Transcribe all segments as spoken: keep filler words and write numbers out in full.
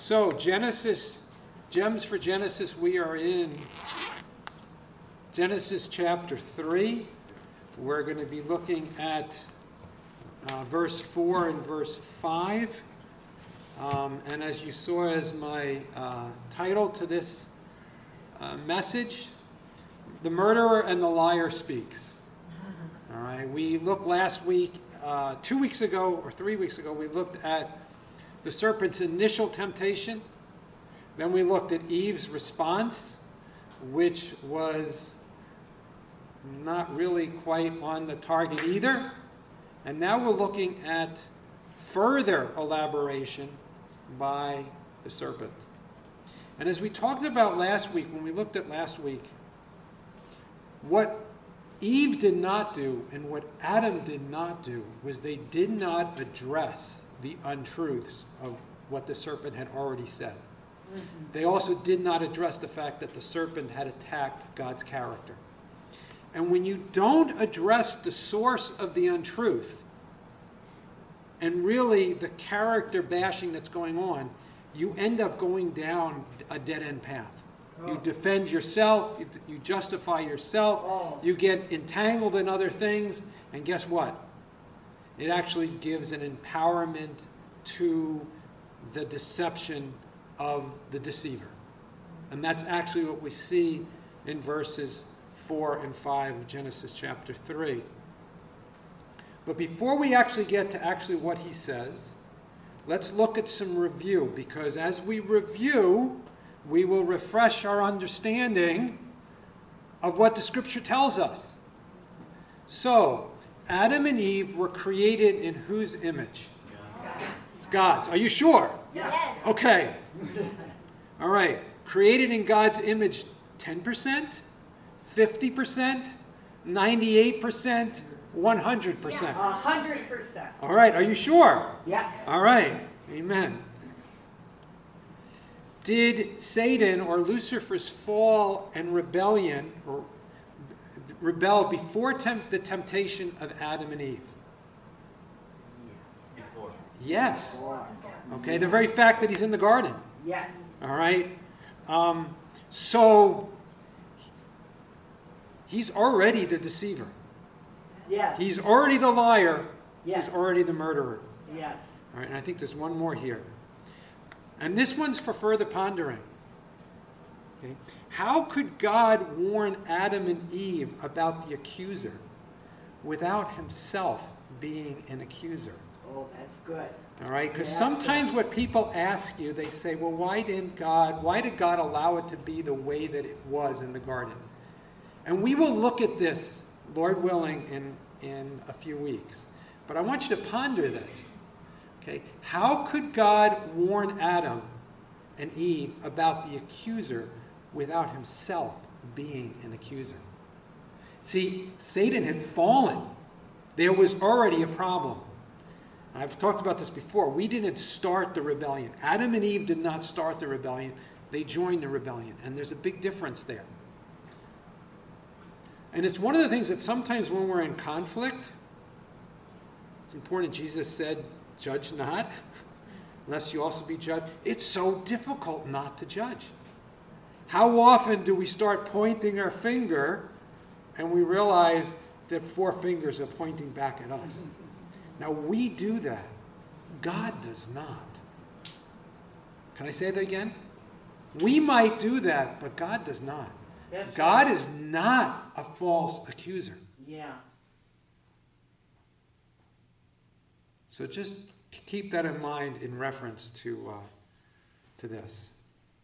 So, Genesis, Gems for Genesis, we are in Genesis chapter three. We're going to be looking at uh, verse four and verse five. Um, and as you saw as my uh, title to this uh, message, The Murderer and the Liar Speaks. All right, we looked last week, uh, two weeks ago, or three weeks ago, we looked at the serpent's initial temptation. Then we looked at Eve's response, which was not really quite on the target either. And now we're looking at further elaboration by the serpent. And as we talked about last week, when we looked at last week, what Eve did not do and what Adam did not do was they did not address the untruths of what the serpent had already said. Mm-hmm. They also did not address the fact that the serpent had attacked God's character. And when you don't address the source of the untruth and really the character bashing that's going on, you end up going down a dead-end path. Oh. You defend yourself, you, you justify yourself, oh. you get entangled in other things, and guess what? It actually gives an empowerment to the deception of the deceiver. And that's actually what we see in verses four and five of Genesis chapter three. But before we actually get to actually what he says, let's look at some review, because as we review, we will refresh our understanding of what the scripture tells us. So, Adam and Eve were created in whose image? Yes. It's God's. Are you sure? Yes. Okay. All right. Created in God's image, ten percent, fifty percent, ninety-eight percent, one hundred percent. one hundred percent. All right. Are you sure? Yes. All right. Amen. Did Satan or Lucifer's fall and rebellion or rebel before temp- the temptation of Adam and Eve? Before. Yes. Before. Okay, the very fact that he's in the garden. Yes. All right. Um, so he's already the deceiver. Yes. He's already the liar. Yes. He's already the murderer. Yes. All right, and I think there's one more here. And this one's for further pondering. Okay. How could God warn Adam and Eve about the accuser without himself being an accuser? Oh, that's good. All right, because Yeah, sometimes what people ask you, they say, well, why didn't God, why did God allow it to be the way that it was in the garden? And we will look at this, Lord willing, in, in a few weeks. But I want you to ponder this. Okay, how could God warn Adam and Eve about the accuser without himself being an accuser? See, Satan had fallen. There was already a problem. I've talked about this before. We didn't start the rebellion. Adam and Eve did not start the rebellion. They joined the rebellion. And there's a big difference there. And it's one of the things that sometimes when we're in conflict, it's important. Jesus said, judge not, lest you also be judged. It's so difficult not to judge. How often do we start pointing our finger and we realize that four fingers are pointing back at us? Now, we do that. God does not. Can I say that again? We might do that, but God does not. That's God right. is not a false accuser. Yeah. So just keep that in mind in reference to, uh, to this.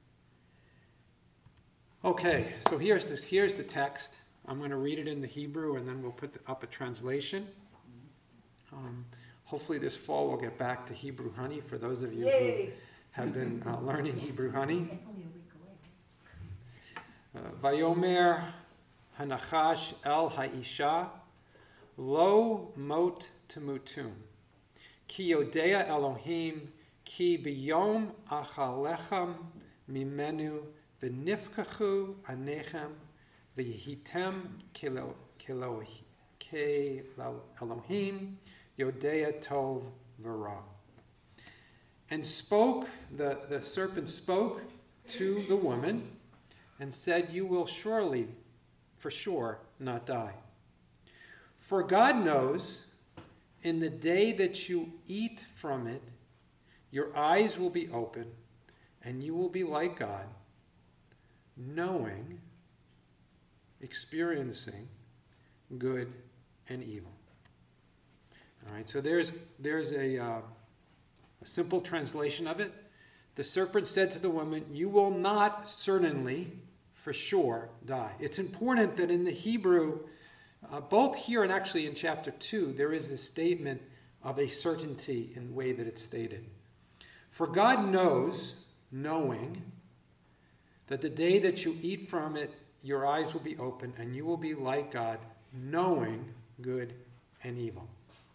Okay, so here's the, here's the text. I'm going to read it in the Hebrew, and then we'll put up a translation. Um, hopefully this fall we'll get back to Hebrew honey for those of you Yay. who have been uh, learning Hebrew honey. It's only a week away. Uh, Vayomer hanachash el ha'isha lo mot temutum ki yodea Elohim ki biyom achalechem mimenu v'nifkachu anechem v'yehitem kilo kilo ke Elohim Yodea Tov V'Ra. and spoke, the, the serpent spoke to the woman and said, you will surely, for sure, not die. For God knows, in the day that you eat from it, your eyes will be open, and you will be like God, knowing, experiencing good and evil. All right, so there's, there's a, uh, a simple translation of it. The serpent said to the woman, you will not certainly, for sure, die. It's important that in the Hebrew, uh, both here and actually in chapter two, there is a statement of a certainty in the way that it's stated. For God knows, knowing, that the day that you eat from it, your eyes will be open, and you will be like God, knowing good and evil.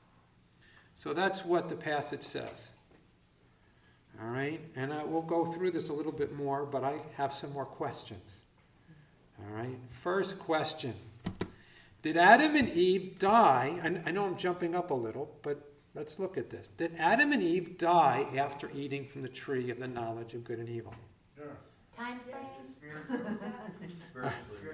So that's what the passage says. All right, and I will go through this a little bit more, but I have some more questions. All right, first question. Did Adam and Eve die? I, I know I'm jumping up a little, but let's look at this. Did Adam and Eve die after eating from the tree of the knowledge of good and evil? Yeah. Time frame? Spiritually,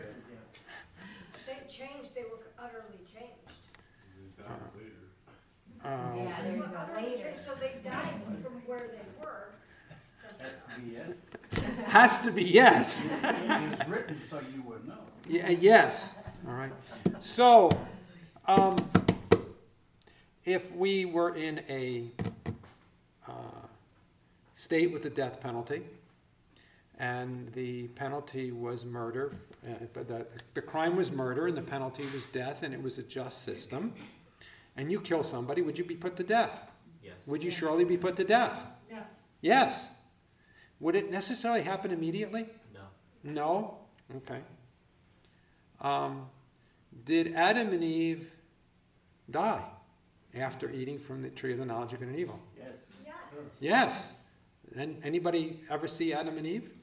They changed, they were utterly changed. yeah. Died later. Um, Yeah, there They you were go, utterly later. changed, so they died from where they were. to something else. Has to be yes. It's written so you would know. Yeah, yes. All right. So, um, if we were in a uh, state with the death penalty, and the penalty was murder, uh, but the, the crime was murder, and the penalty was death, and it was a just system, and you kill somebody, would you be put to death? Yes. Would you surely be put to death? Yes. Yes. Would it necessarily happen immediately? No. No? Okay. Um, did Adam and Eve die after eating from the tree of the knowledge of good and evil? Yes. Yes. Yes. And anybody ever see Adam and Eve?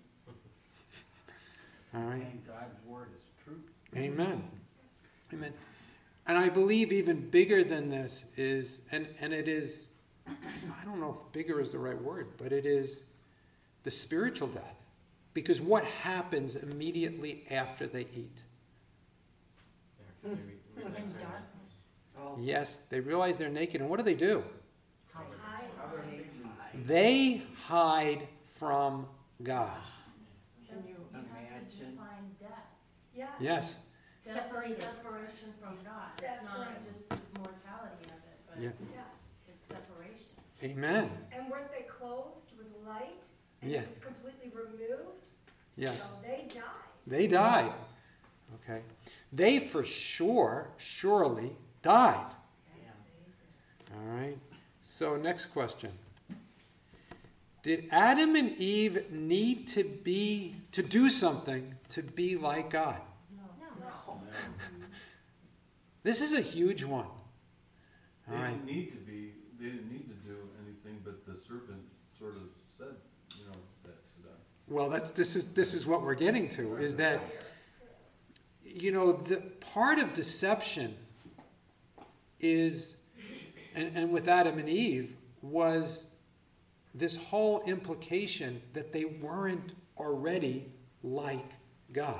All right. And God's word is true. Amen. Amen. And I believe even bigger than this is, and, and it is, I don't know if bigger is the right word, but it is the spiritual death. Because what happens immediately after they eat? There. Maybe- maybe In next time. darkness. Yes, they realize they're naked. And what do they do? Hide. Hide. They hide from God. Can you That's- You have to imagine? define death. Yes. Yes. Death is Separated. separation from God. It's That's not right. just the mortality of it, but Yeah. Yes. it's separation. Amen. And weren't they clothed with light? And Yes. it was completely removed? Yes. So they died. They died. Okay. They for sure, surely died. All right. So next question. Did Adam and Eve need to be, to do something to be like God? No. No. This is a huge one. They All right. didn't need to be, they didn't need to do anything, but the serpent sort of said, you know, that to them. Well, that's, this is, this is what we're getting to, is that, you know, the part of deception is, and, and with Adam and Eve, was this whole implication that they weren't already like God.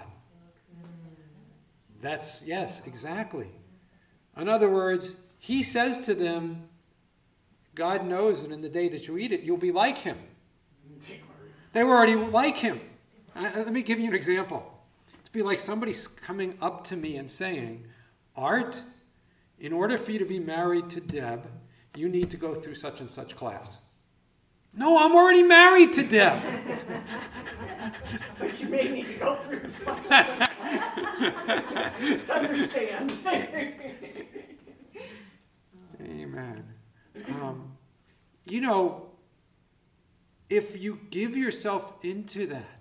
That's, yes, exactly. In other words, he says to them, God knows that in the day that you eat it, you'll be like him. They were already like him. Uh, let me give you an example. It'd be like somebody coming up to me and saying, Art, in order for you to be married to Deb, you need to go through such and such class. No, I'm already married to Deb. But you may need to go through something to understand. Amen. Um, you know, if you give yourself into that,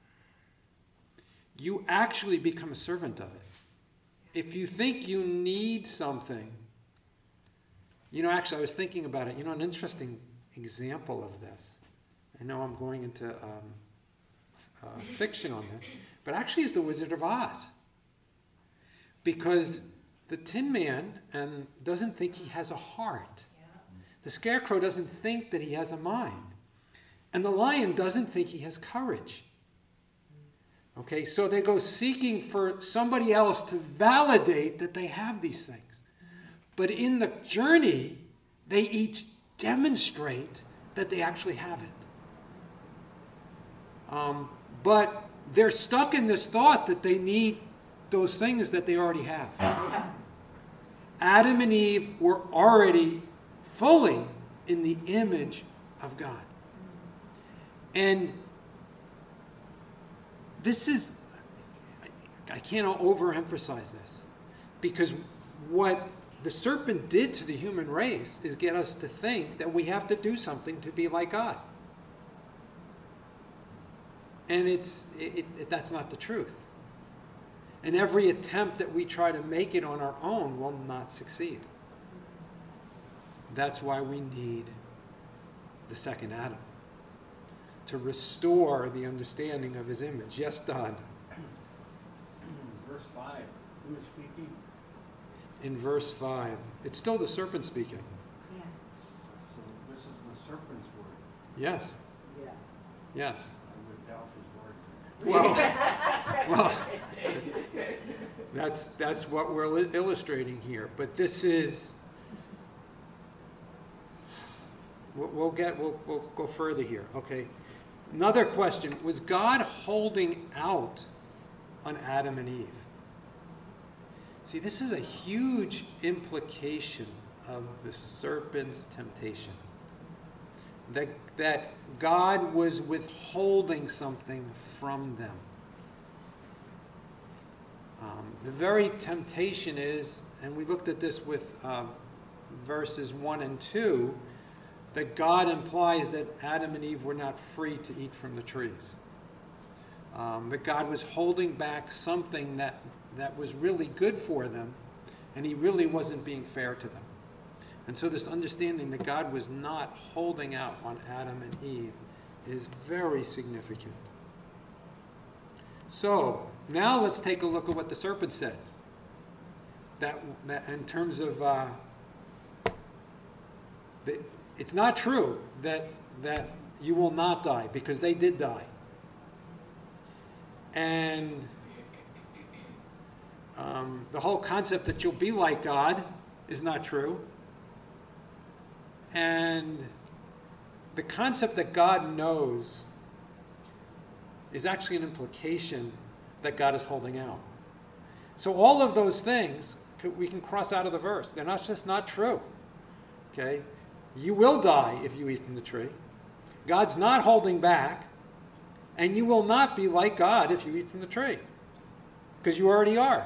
you actually become a servant of it. If you think you need something, you know, actually, I was thinking about it. You know, an interesting example of this. I know I'm going into um, uh, fiction on that, but actually, is the Wizard of Oz. Because the Tin Man and doesn't think he has a heart. The Scarecrow doesn't think that he has a mind. And the lion doesn't think he has courage. Okay, so they go seeking for somebody else to validate that they have these things. But in the journey, they each demonstrate that they actually have it. Um, but they're stuck in this thought that they need those things that they already have. Adam and Eve were already fully in the image of God. And this is, I can't overemphasize this, because what the serpent did to the human race is get us to think that we have to do something to be like God. And it's it, it, that's not the truth. And every attempt that we try to make it on our own will not succeed. That's why we need the second Adam, to restore the understanding of his image. Yes, Don? Verse five, who is speaking? In verse five, it's still the serpent speaking. Yeah. So this is the serpent's word. Yes, Yeah. yes. I would doubt his word. Well, well, that's that's what we're li- illustrating here. But this is, we'll, we'll get we'll we'll go further here. Okay. Another question: was God holding out on Adam and Eve? See, this is a huge implication of the serpent's temptation. That, that God was withholding something from them. Um, the very temptation is, and we looked at this with uh, verses one and two, that God implies that Adam and Eve were not free to eat from the trees. Um, that God was holding back something that, that was really good for them, and he really wasn't being fair to them. And so this understanding that God was not holding out on Adam and Eve is very significant. So now let's take a look at what the serpent said. That, that in terms of, uh, that it's not true that, that you will not die, because they did die. And um, the whole concept that you'll be like God is not true. And the concept that God knows is actually an implication that God is holding out. So all of those things we can cross out of the verse. They're not just not true. Okay? You will die if you eat from the tree. God's not holding back. And you will not be like God if you eat from the tree. Because you already are.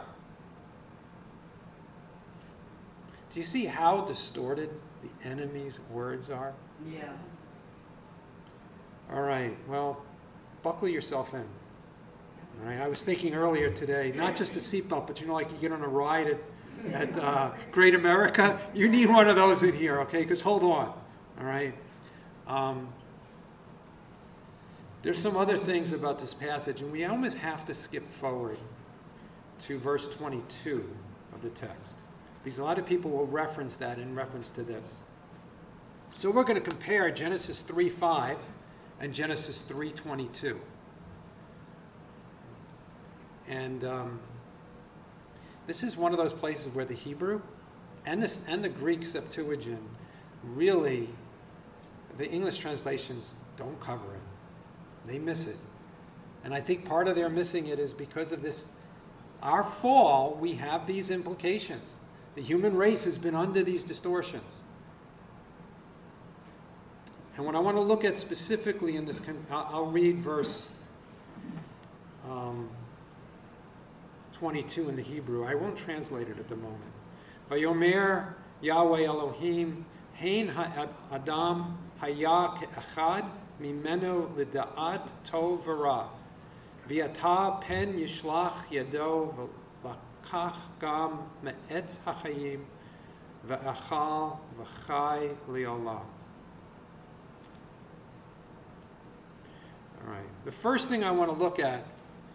Do you see how distorted the enemy's words are? Yes. All right, well, buckle yourself in. All right, I was thinking earlier today, not just a seatbelt, but you know, like you get on a ride at, at uh, Great America, you need one of those in here, okay? Because hold on, all right? Um, there's some other things about this passage, and we almost have to skip forward to verse twenty-two of the text, because a lot of people will reference that in reference to this. So we're going to compare Genesis three five and Genesis three twenty-two. And um, this is one of those places where the Hebrew and, this, and the Greek Septuagint really, the English translations don't cover it. They miss it. And I think part of their missing it is because of this, our fall, we have these implications. The human race has been under these distortions. And what I want to look at specifically in this, I'll read verse um, twenty-two in the Hebrew. I won't translate it at the moment. Vayomer Yahweh Elohim, Hein ha'adam haya ke'echad, mimeno lida'at tov v'ra. V'yata pen yishlach yado v'lakach gam me'etz ha'chayim, v'achal v'chai li'olam. All right. The first thing I want to look at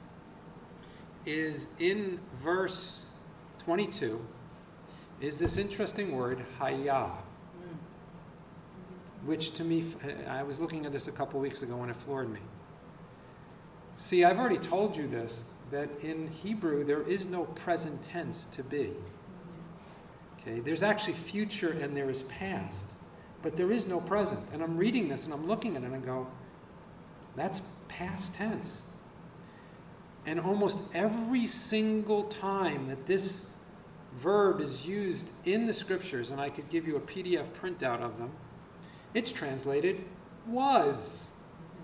is in verse twenty-two is this interesting word, hayah. which to me, I was looking at this a couple weeks ago and it floored me. See, I've already told you this, that in Hebrew there is no present tense to be. Okay, there's actually future and there is past, but there is no present. And I'm reading this and I'm looking at it and I go, that's past tense. And almost every single time that this verb is used in the scriptures, and I could give you a P D F printout of them, it's translated was.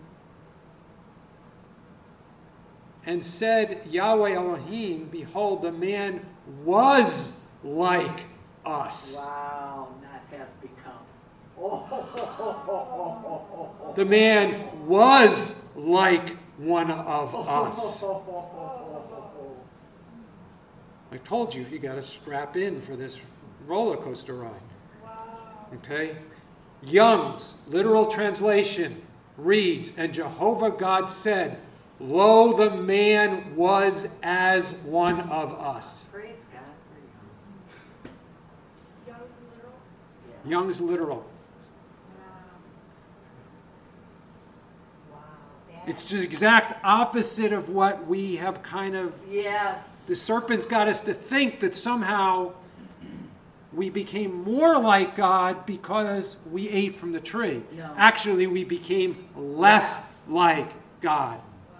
And said Yahweh Elohim, behold, the man was like us. Wow, not has become. Oh. The man was like one of us. I told you, you got to strap in for this roller coaster ride. Okay? Young's literal translation reads, and Jehovah God said, lo, the man was as one of us. Praise God for you. Young's literal? Young's literal. Wow. It's the exact opposite of what we have kind of... Yes. The serpent's got us to think that somehow we became more like God because we ate from the tree. No. Actually, we became less like God.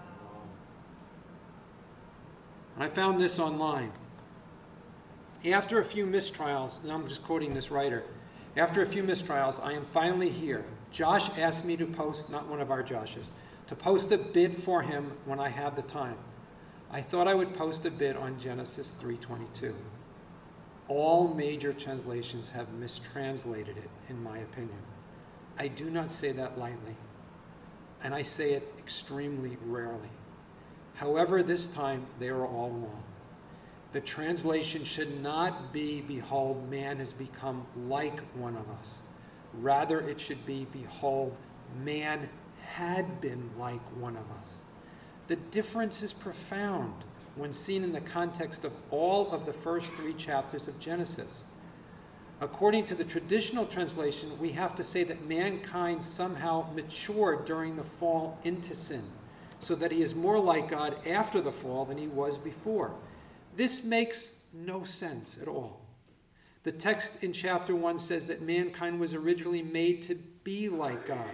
And I found this online. After a few mistrials, and I'm just quoting this writer, after a few mistrials, I am finally here. Josh asked me to post, not one of our Joshes, to post a bit for him when I had the time. I thought I would post a bit on Genesis three twenty-two. All major translations have mistranslated it, in my opinion. I do not say that lightly, and I say it extremely rarely. However, this time they are all wrong. The translation should not be, behold, man has become like one of us. Rather, it should be, behold, man had been like one of us. The difference is profound when seen in the context of all of the first three chapters of Genesis. According to the traditional translation, we have to say that mankind somehow matured during the fall into sin, so that he is more like God after the fall than he was before. This makes no sense at all. The text in chapter one says that mankind was originally made to be like God.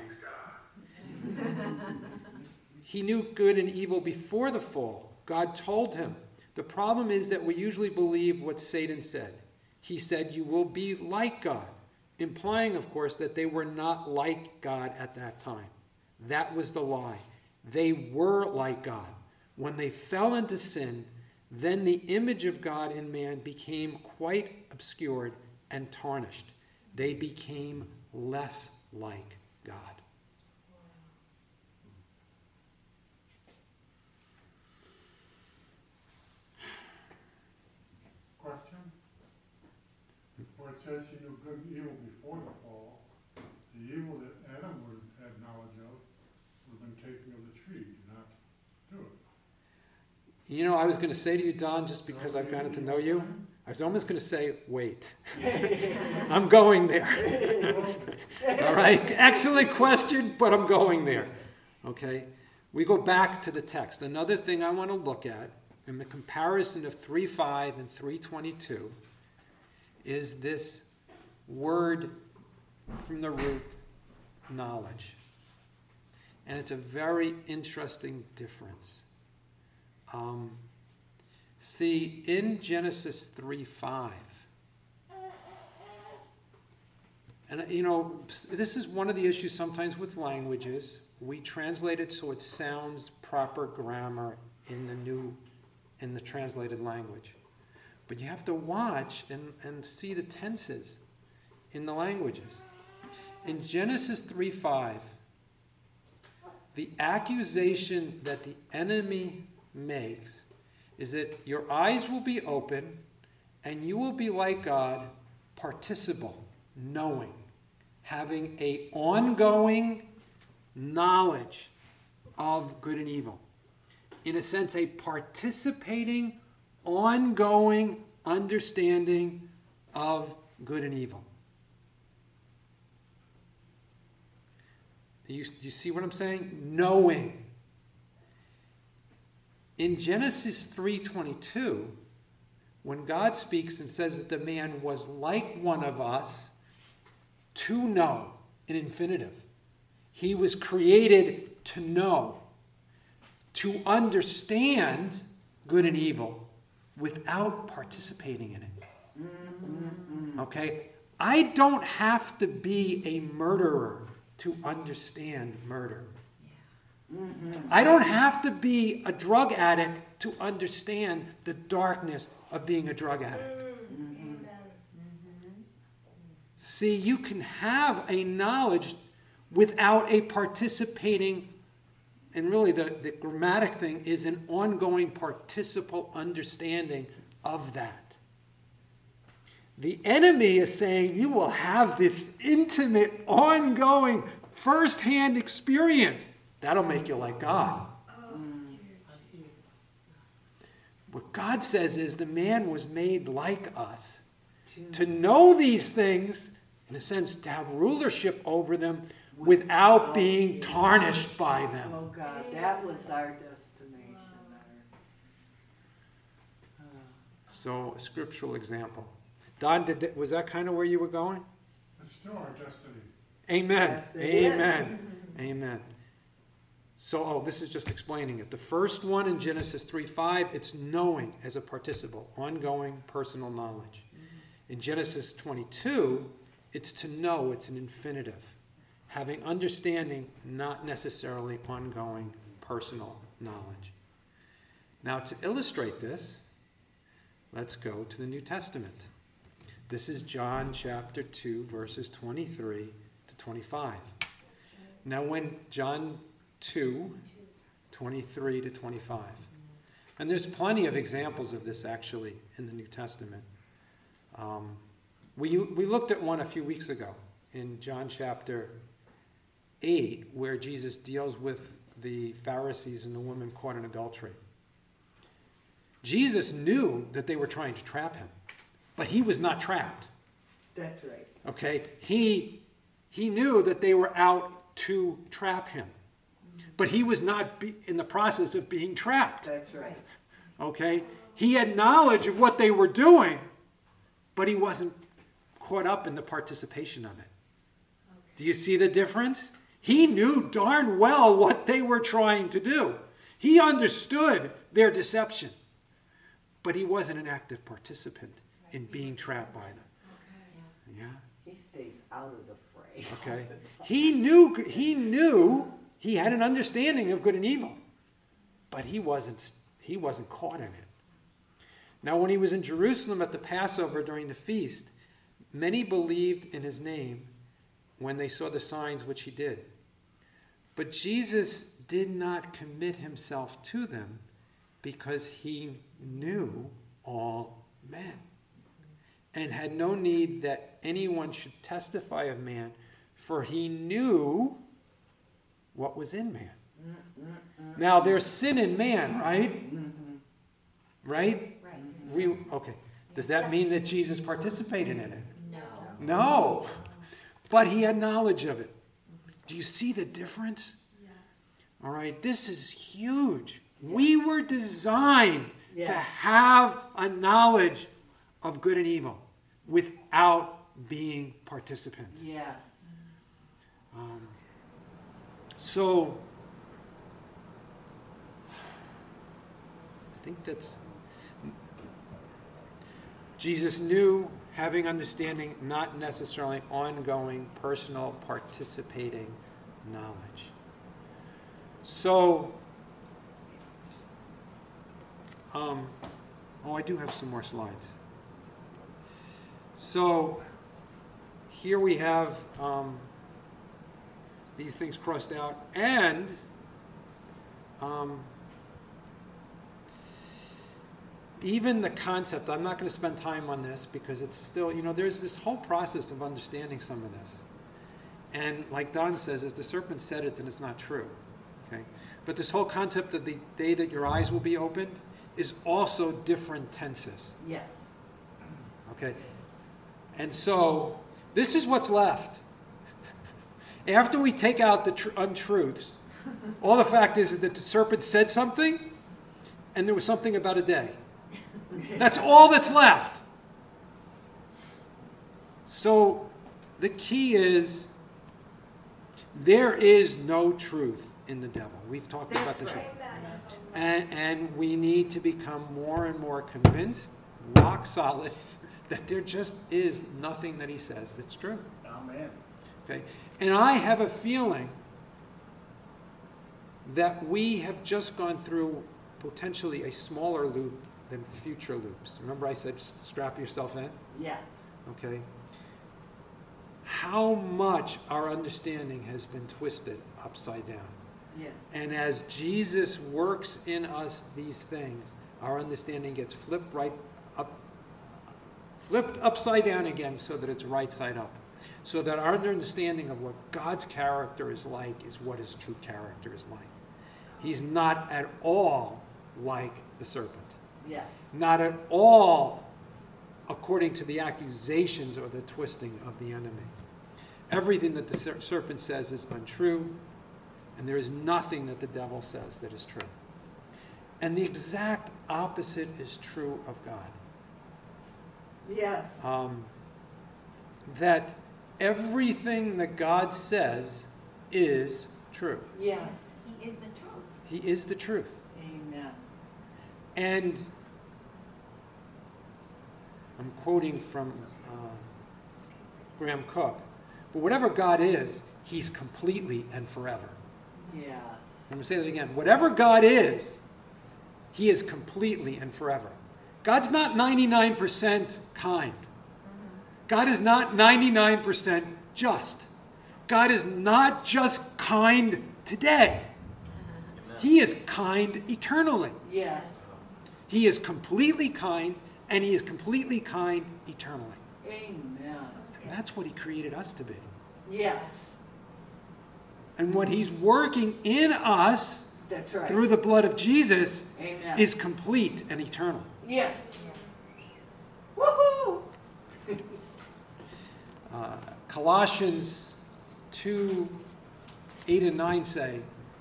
He knew good and evil before the fall. God told him. The problem is that we usually believe what Satan said. He said, you will be like God, implying, of course, that they were not like God at that time. That was the lie. They were like God. When they fell into sin, then the image of God in man became quite obscured and tarnished. They became less like God. Question? Where it says you knew good and evil before the fall, the evil that Adam would have had knowledge of would have been taking of the tree, did not do it. You know, I was going to say to you, Don, just because I've gotten to know you, I was almost going to say, wait. I'm going there. All right? Excellent question, but I'm going there. Okay? We go back to the text. Another thing I want to look at in the comparison of three five and three twenty-two is this word from the root, knowledge. And it's a very interesting difference. Um, see, in Genesis three five, and you know, this is one of the issues sometimes with languages. We translate it so it sounds proper grammar in the new, in the translated language. But you have to watch and, and see the tenses in the languages. In Genesis three five, the accusation that the enemy makes is that your eyes will be open and you will be like God, participle, knowing, having a ongoing knowledge of good and evil. In a sense, a participating, ongoing understanding of good and evil. You, you see what I'm saying? Knowing. In Genesis three twenty-two, when God speaks and says that the man was like one of us, to know, an infinitive. He was created to know, to understand good and evil without participating in it. Okay? I don't have to be a murderer to understand murder. I don't have to be a drug addict to understand the darkness of being a drug addict. Amen. See, you can have a knowledge without a participating, and really the, the grammatic thing is an ongoing participle understanding of that. The enemy is saying you will have this intimate, ongoing, first-hand experience. That'll make you like God. Oh, dear. What God says is the man was made like us to know these things, in a sense, to have rulership over them without being tarnished by them. Oh, God, that was our destination. Our, uh, So, a scriptural example. Don, did that, was that kind of where you were going? It's still our destiny. Amen. Yes, it is. Amen. Amen. So, oh, this is just explaining it. The first one in Genesis three five, it's knowing as a participle, ongoing personal knowledge. In Genesis twenty-two, it's to know, it's an infinitive. Having understanding, not necessarily ongoing personal knowledge. Now, to illustrate this, let's go to the New Testament. This is John chapter two, verses twenty-three to twenty-five. Now, when John two, twenty-three to twenty-five. And there's plenty of examples of this, actually, in the New Testament. Um, we, we looked at one a few weeks ago in John chapter eight, where Jesus deals with the Pharisees and the woman caught in adultery. Jesus knew that they were trying to trap him, but he was not trapped. That's right. Okay? He, he knew that they were out to trap him, but he was not be, in the process of being trapped. That's right. Okay? He had knowledge of what they were doing, but he wasn't caught up in the participation of it. Do you see the difference? He knew darn well what they were trying to do. He understood their deception, but he wasn't an active participant in being trapped by them. Yeah? He stays out of the fray. Okay. He knew, he knew he had an understanding of good and evil, but he wasn't, he wasn't caught in it. Now, when he was in Jerusalem at the Passover during the feast, many believed in his name when they saw the signs which he did. But Jesus did not commit himself to them because he knew all men and had no need that anyone should testify of man, for he knew what was in man. Now, there's sin in man, right? Right? Right. We, okay. Does that mean that Jesus participated in it? No. No. But he had knowledge of it. Do you see the difference? Yes. All right. This is huge. We were designed Yes. to have a knowledge of good and evil without being participants. Yes. Um, so, I think that's... Jesus knew, having understanding, not necessarily ongoing, personal, participating knowledge. So, um, oh, I do have some more slides. So, here we have um, these things crossed out, and um, even the concept, I'm not going to spend time on this because it's still, you know, there's this whole process of understanding some of this. And like Don says, if the serpent said it, then it's not true. Okay? But this whole concept of the day that your eyes will be opened is also different tenses. Yes. Okay? And so, this is what's left. After we take out the tr- untruths, all the fact is, is that the serpent said something, and there was something about a day. That's all that's left. So the key is, there is no truth in the devil. We've talked about That's this. right. And, and we need to become more and more convinced, rock solid, that there just is nothing that he says that's true. Amen. Okay? And I have a feeling that we have just gone through potentially a smaller loop than future loops. Remember I said strap yourself in? Yeah, Okay? How much our understanding has been twisted upside down. yes. And as Jesus works in us these things, our understanding gets flipped right up, flipped upside down again so that it's right side up. So that our understanding of what God's character is like is what his true character is like. He's not at all like the serpent. Yes. Not at all according to the accusations or the twisting of the enemy. Everything that the ser- serpent says is untrue, and there is nothing that the devil says that is true. And the exact opposite is true of God. Yes. Um, that everything that God says is true. Yes. He is the truth. He is the truth. Amen. And I'm quoting from uh, Graham Cook. But whatever God is, he's completely and forever. Yes. I'm going to say that again. Whatever God is, he is completely and forever. God's not ninety-nine percent kind. God is not ninety-nine percent just. God is not just kind today. He is kind eternally. Yes. He is completely kind, and he is completely kind eternally. Amen. And that's what he created us to be. Yes. And what he's working in us That's right. through the blood of Jesus Amen. is complete and eternal. Yes. Woohoo! Uh, Colossians two, eight and nine say,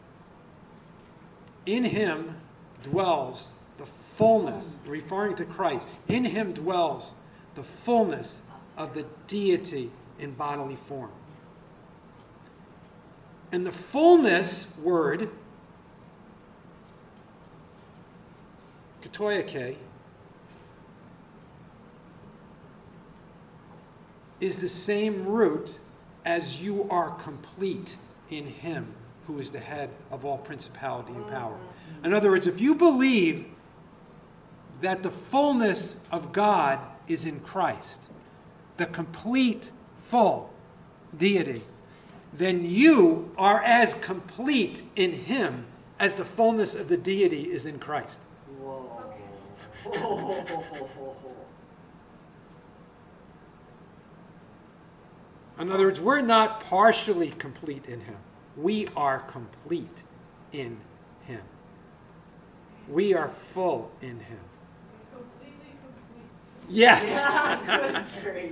in him dwells the fullness, referring to Christ, in him dwells the fullness of the deity in bodily form. And the fullness word, katoyake, is the same root as you are complete in him who is the head of all principality and power. In other words, if you believe that the fullness of God is in Christ, the complete, full deity, then you are as complete in him as the fullness of the deity is in Christ. Whoa. Oh. In other words, we're not partially complete in him. We are complete in him. We are full in him. Completely complete. Yes. Good grief.